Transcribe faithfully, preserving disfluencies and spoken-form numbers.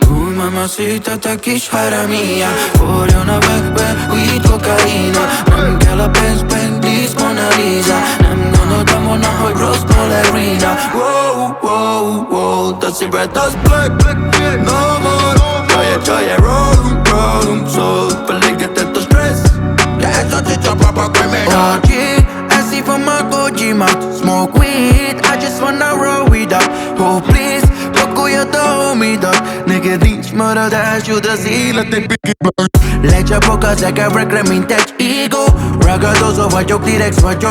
Uy, mamacita, te kis haramia. Folyjon a vekbe, weed, kokaina. Nem kell a pénz, Bentley's, Mona Lisa. Nem gondoltam volna, hogy rossz ballerina. Wow, wow, wow, the cigarette does black, black, black. No more, csaje, csaje, rollum, rollum. So, felégetett a stressz. De ez a cica papa criminal. O G, eszi a Godzsimat. Smoke weed, I just wanna roll with up. Oh please, pakoljad a homidat. Neked nincs maradásod az élet egy piggybank. Lecsapok az egerekre, mint egy ego. Ragadozó vagyok, T-Rex vagyok.